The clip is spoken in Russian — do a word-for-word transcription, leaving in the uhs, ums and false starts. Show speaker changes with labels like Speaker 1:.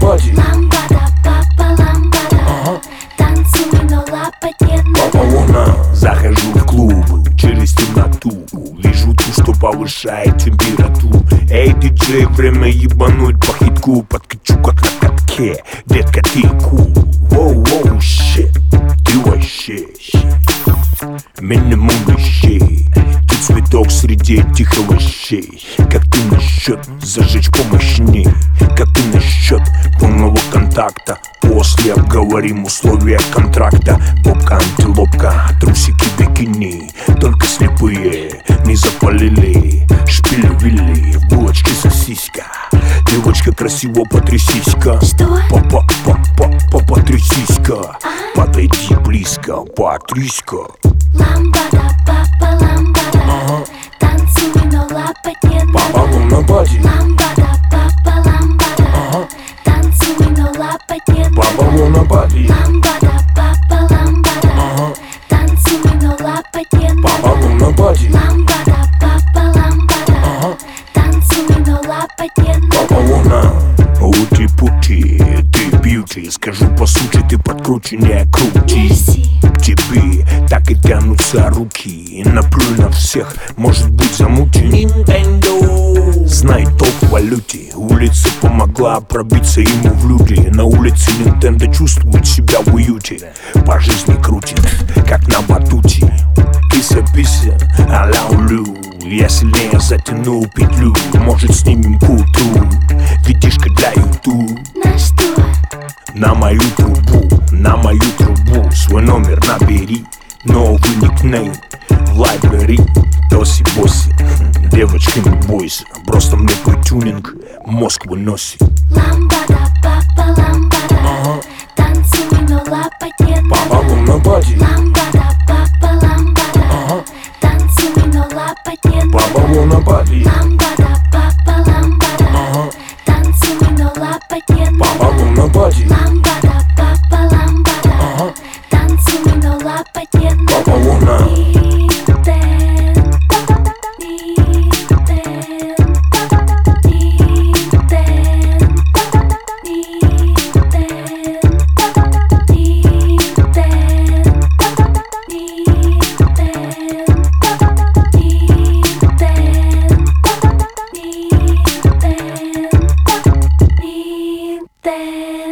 Speaker 1: парty.
Speaker 2: Ламбада, папа, ламбада, ага. Танцуй, но лапать не надо.
Speaker 1: Папа Луна. Захожу в клуб через темноту, вижу ту, что повышает температуру. Эй, диджей, время ебануть по хитку. Подкачу как на катке, детка, ты кул. Воу-воу, щит, ты вообще минимум вещей. Ты цветок среди этих овощей. Как ты насчет зажечь помощней? Как ты насчет полного контакта? После обговорим условия контракта. Попка, антилопка, трусики, бикини. Только слепые не запалили. Шпили-вили, в булочке сосиска. Девочка, красиво потрясись-ка.
Speaker 2: Что?
Speaker 1: Па-па-па-па-па, потрясись-ка. Подойди близко, потрясь-ка.
Speaker 2: Ламбада, папа, ламбада,
Speaker 1: ага.
Speaker 2: Танцуй, но лапать не надо.
Speaker 1: Папа Луна парty.
Speaker 2: Ламбада, папа, ламбада,
Speaker 1: ага.
Speaker 2: Танцуй, но лапать не надо.
Speaker 1: Папа Луна парty.
Speaker 2: Ламбада, папа, ламбада,
Speaker 1: ага.
Speaker 2: Танцуй, но лапать не надо.
Speaker 1: Папа Луна парty.
Speaker 2: Ламбада, папа, ламбада,
Speaker 1: ага.
Speaker 2: Танцуй, но лапать не надо.
Speaker 1: Папа Луна. Ути-пути, ты бьюти. Скажу по сути, ты подкруче, не крути.
Speaker 2: Мерси.
Speaker 1: К тебе так и тянутся руки. Наплюй на всех, может быть замути. Nintendo. Знай толк в валюте. Улица помогла пробиться ему в люди. На улице Nintendo чувствует себя в уюте. По жизни крутит, как на батуте. Пися-пися, а-ля улю. Я сильнее затянул петлю. Может, снимем к утру. Видишка для ютуб.
Speaker 2: На что?
Speaker 1: На мою трубу, на мою трубу. Свой номер набери. Новый никнейм в лайбрери. Тоси-боси, девочка, не бойся. Просто мне твой тюнинг мозг выносит.
Speaker 2: Ламбада, папа, ламбада,
Speaker 1: ага.
Speaker 2: Танцуй, но лапать не надо.
Speaker 1: Папа Луна парty.
Speaker 2: Ламбада, папа, ламбада,
Speaker 1: ага.
Speaker 2: Танцуй, но лапать не надо.
Speaker 1: Папа Луна парty.
Speaker 2: Ламбада, папа, ламбада,
Speaker 1: ага.
Speaker 2: Танцуй, но лапать не надо.
Speaker 1: Папа Луна парty.
Speaker 2: Ламбада, папа, ламбада,
Speaker 1: ага.
Speaker 2: Танцуй, но лапать не надо.
Speaker 1: Папа Луна.
Speaker 2: Then